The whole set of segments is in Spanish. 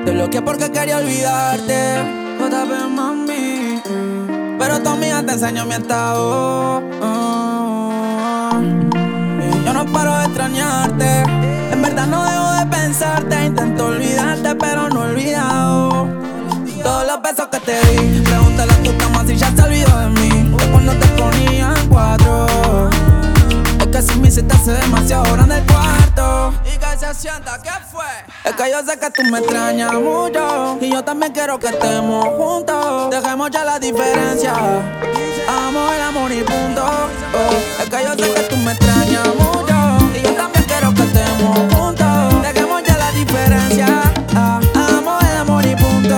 Te bloqueé porque quería olvidarte. JP, mami. Pero tu amiga te enseñó mi estado. Y yo no paro de extrañarte. En verdad no dejo de pensarte. Intento olvidarte, pero no he olvidado todos los besos que te di. Pregúntale a tu cama si ya se olvidó de mí. De cuando te ponía en cuatro. Es que si me hiciste hace demasiado grande el cuarto. Y que se sienta, ¿qué fue? Es que yo sé que tú me extrañas mucho. Y yo también quiero que estemos juntos. Dejemos ya la diferencia. Amo el amor y punto. Es que yo sé que tú me extrañas mucho. Y yo también quiero que estemos juntos. Dejemos ya la diferencia. Amo el amor y punto.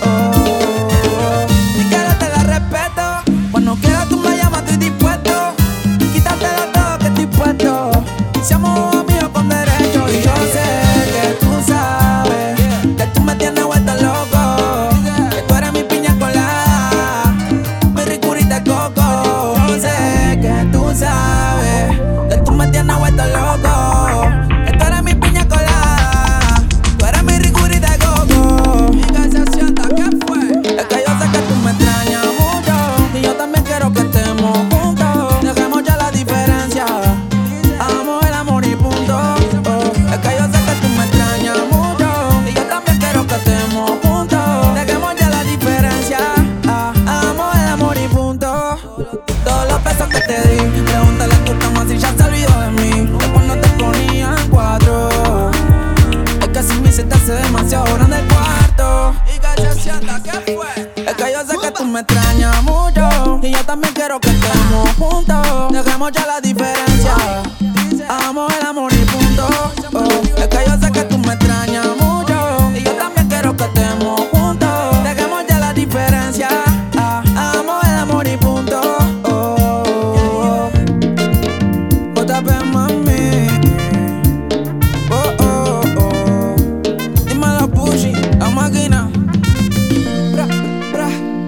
Si quieres te la respeto. Cuando quieras tú me llamas, estoy dispuesto. Quítatelo todo que estoy puesto. Seamos amigos con derecho. Y yo sé que tú sabes que tú me tienes vuelto loco. Que tú eres mi piña colada, mi ricurita de coco. Yo sé que tú sabes que tú me tienes vuelto loco. Que tú eres mi piña colada, tú eres mi ricurita de coco. Y que se sienta, ¿qué fue? Es que yo sé que tú me extrañas mucho. Y yo también quiero que estemos juntos. Dejemos ya la diferencia. Amo el amor y punto. Es que yo sé que tú me extrañas mucho. Y yo también quiero que estemos juntos. Dejemos ya la diferencia. Amo el amor y punto. Todos los besos que te di. Pregúntale a tu cama si ya se olvidó de mí. De cuando te ponía en cuatro. Es que si me hiciste hace demasiado grande el cuarto. Y que se sienta, ¿qué fue? Es que yo sé que tú me extrañas mucho. Y yo también quiero que estemos juntos. Dejemos ya la diferencia. Amo el amor y punto. Es que yo sé que tú me extrañas mucho. Y yo también quiero que estemos juntos. Dejemos ya la diferencia. Amo el amor y punto. JP, mami. Dímelo, Pushy, la máquina. Bra, bra.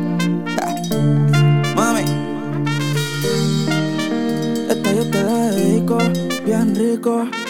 Mami, esta yo te la dedico bien rico.